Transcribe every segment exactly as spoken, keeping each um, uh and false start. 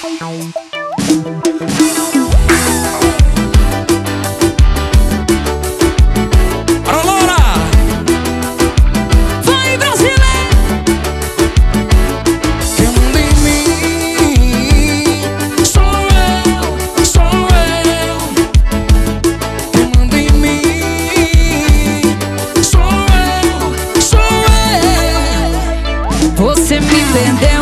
Você me perdeu.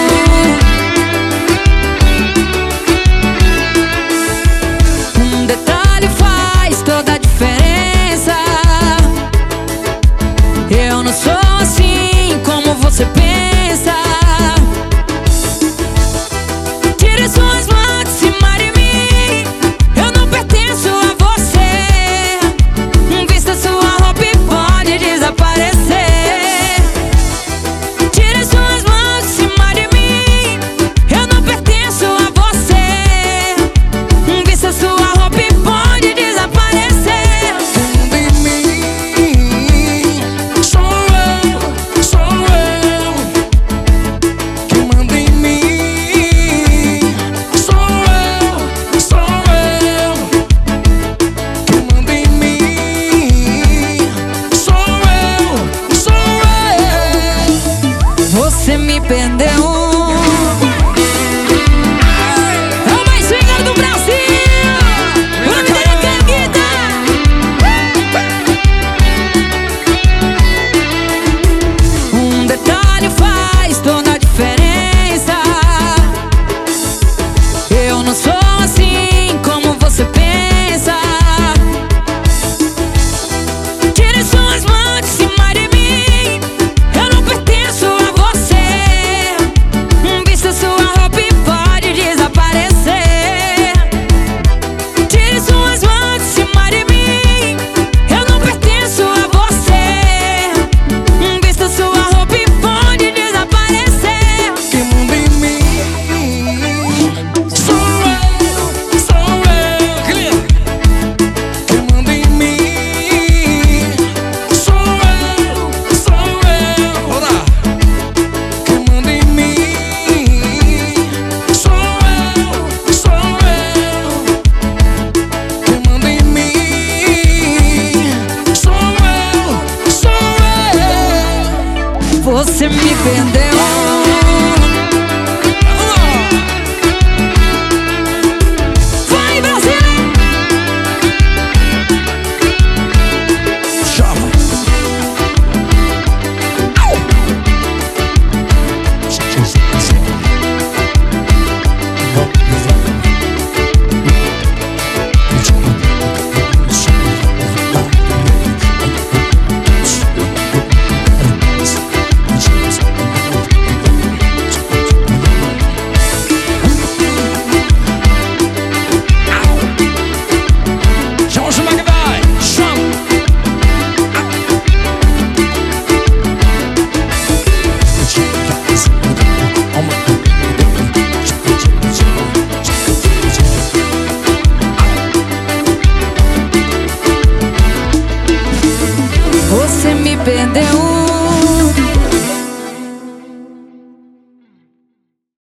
Um detalhe faz toda a diferença. Eu não sou assim como você pensa. Tire suas mãos de cima de mim. Eu não pertenço a você. Vista sua roupa e pode desaparecer. Você me perdeu. É o mais swingar do Brasil. Bora, Caguita. Um detalhe faz toda a diferença. Eu não sou assim como você pensa. Tire suas mãos de cima de mim. Eu não pertenço a você. Você me perdeu. Vai, Brasil! Chama! Você me perdeu.